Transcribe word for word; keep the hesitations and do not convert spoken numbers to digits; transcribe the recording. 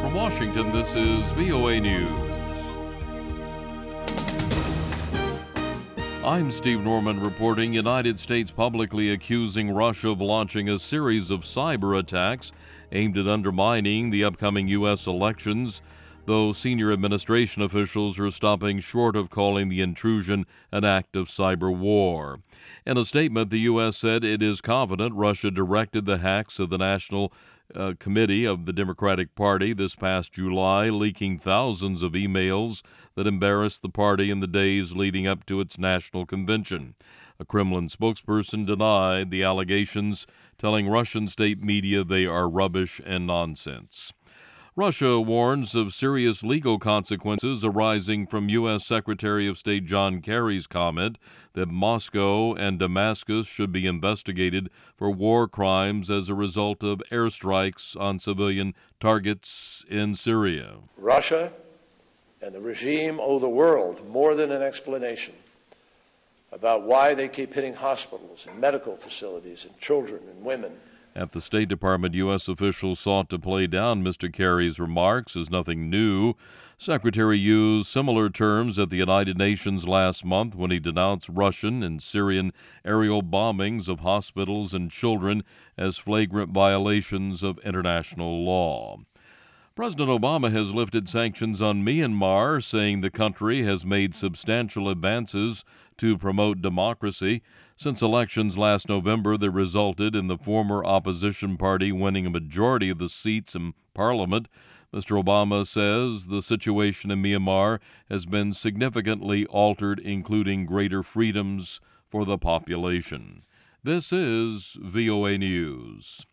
From Washington, this is V O A News. I'm Steve Norman reporting. United States publicly accusing Russia of launching a series of cyber attacks aimed at undermining the upcoming U S elections, though senior administration officials are stopping short of calling the intrusion an act of cyber war. In a statement, the U S said it is confident Russia directed the hacks of the National uh, Committee of the Democratic Party this past July, leaking thousands of emails that embarrassed the party in the days leading up to its national convention. A Kremlin spokesperson denied the allegations, telling Russian state media they are rubbish and nonsense. Russia warns of serious legal consequences arising from U S. Secretary of State John Kerry's comment that Moscow and Damascus should be investigated for war crimes as a result of airstrikes on civilian targets in Syria. Russia and the regime owe the world more than an explanation about why they keep hitting hospitals and medical facilities and children and women. At the State Department, U S officials sought to play down Mister Kerry's remarks as nothing new. Secretary used similar terms at the United Nations last month when he denounced Russian and Syrian aerial bombings of hospitals and children as flagrant violations of international law. President Obama has lifted sanctions on Myanmar, saying the country has made substantial advances to promote democracy since elections last November that resulted in the former opposition party winning a majority of the seats in Parliament. Mister Obama says the situation in Myanmar has been significantly altered, including greater freedoms for the population. This is V O A News.